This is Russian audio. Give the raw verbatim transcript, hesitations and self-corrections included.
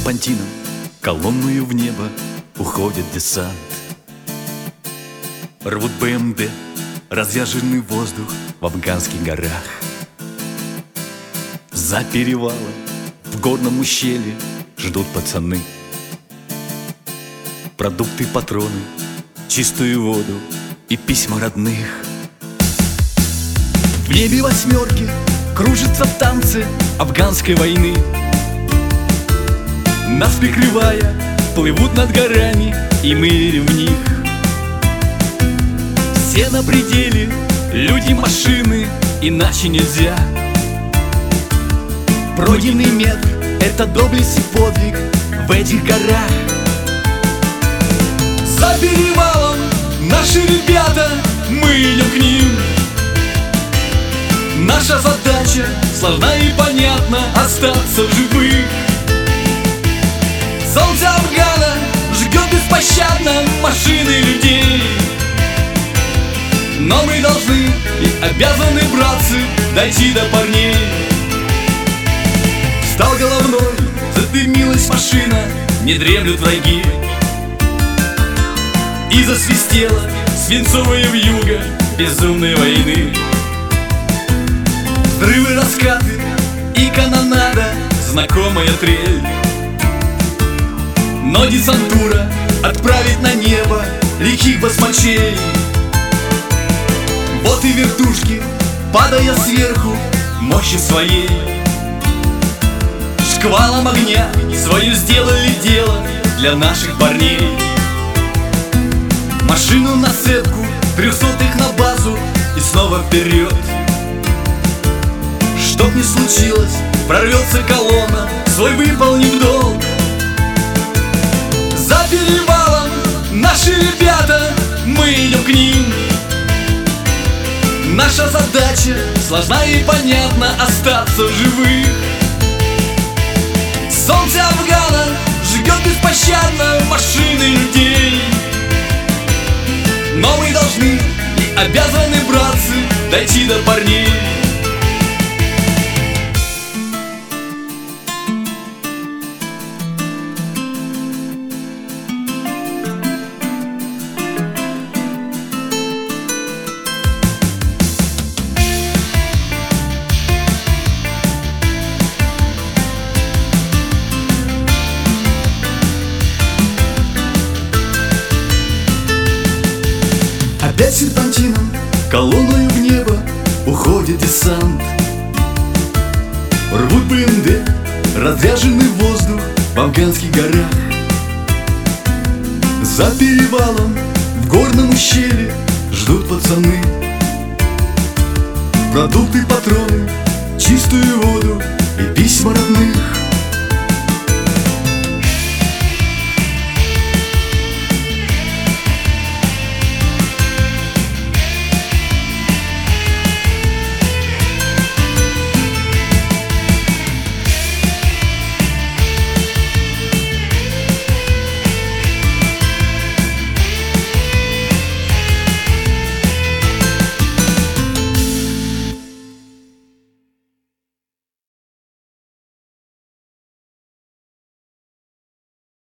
серпантином колонную в небо уходит десант. Рвут БМД, разряженный воздух в афганских горах. За перевалом в горном ущелье ждут пацаны. Продукты, патроны, чистую воду и письма родных. В небе восьмерки кружатся танцы афганской войны. Нас прикрывая, плывут над горами, и мы верим в них. Все на пределе, люди, машины, иначе нельзя. Пройденный метр — это доблесть и подвиг в этих горах. За перевалом наши ребята, мы идем к ним. Наша задача сложна и понятна — остаться в живых. Солнце Афгана жгет беспощадно машины людей. Но мы должны и обязаны, братцы, дойти до парней. Встал головной, задымилась машина, не дремлют враги. И засвистела свинцовая вьюга безумной войны. Взрывы, раскаты и канонада, знакомая трель. Но десантура отправит на небо лихих басмачей. Вот и вертушки, падая сверху мощи своей, шквалом огня свое сделали дело для наших парней. Машину на цепку, трехсотых на базу и снова вперед. Чтоб не случилось, прорвется колонна, свой выполнив долг. За перевалом наши ребята, мы идем к ним. Наша задача сложна и понятна — остаться в живых. Солнце Афгана жгет беспощадно машины людей. Но мы должны и обязаны, братцы, дойти до парней. Опять серпантином колонною в небо уходит десант. Рвут БМД, разряженный воздух в афганских горах. За перевалом в горном ущелье ждут пацаны. Продукты, патроны, чистую воду и письма родных.